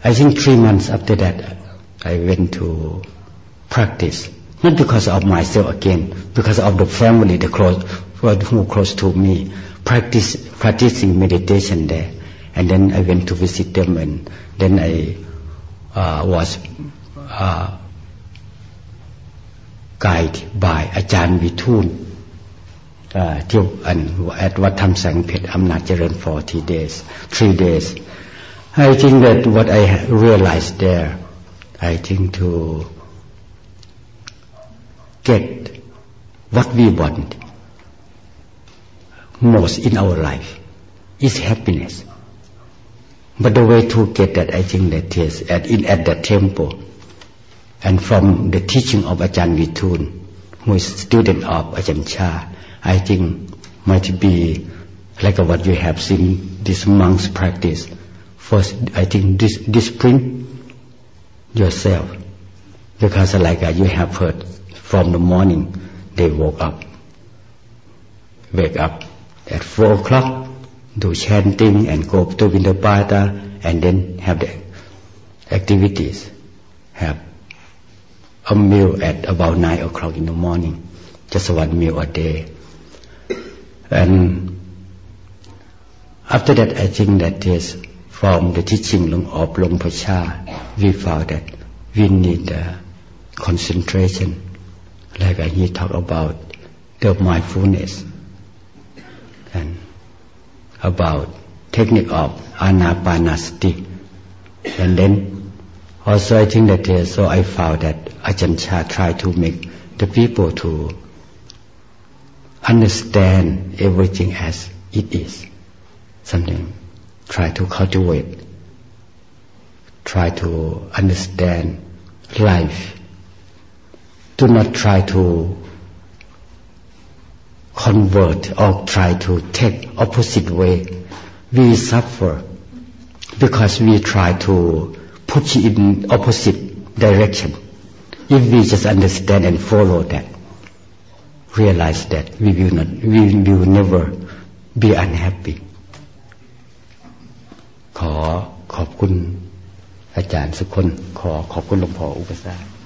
I think 3 months after that, I went to practice. Not because of myself again, because of the family, the close, who close to me, practicing meditation there. And then I went to visit them, and then I was guided by Ajahn Vithoon at Wat Tham Sang Phet Amnat Charan for 3 days. I think that what I realized there, I think to get what we want most in our life is happiness. But the way to get that, I think that is at that temple, and from the teaching of Ajahn Vithoon, who is student of Ajahn Chah, I think might be like what you have seen this monks practice. First, I think discipline yourself, because like you have heard from the morning, they wake up at 4 o'clock, do chanting and go to Vindapata, and then have the activities, have a meal at about 9 o'clock in the morning, just 1 meal a day. And after that, I think that is from the teaching of Luang Por Chah, we found that we need concentration, like he talked about the mindfulness and about technique of Anapanasati. And then also I think that so I found that Ajahn Chah tried to make the people to understand everything as it is. Something try to cultivate, try to understand life. Do not try to convert or try to take opposite way. We suffer because we try to push in opposite direction. If we just understand and follow that, realize that we will never be unhappy. ขอบคุณอาจารย์สุคนขอบคุณหลวงพ่ออุปสา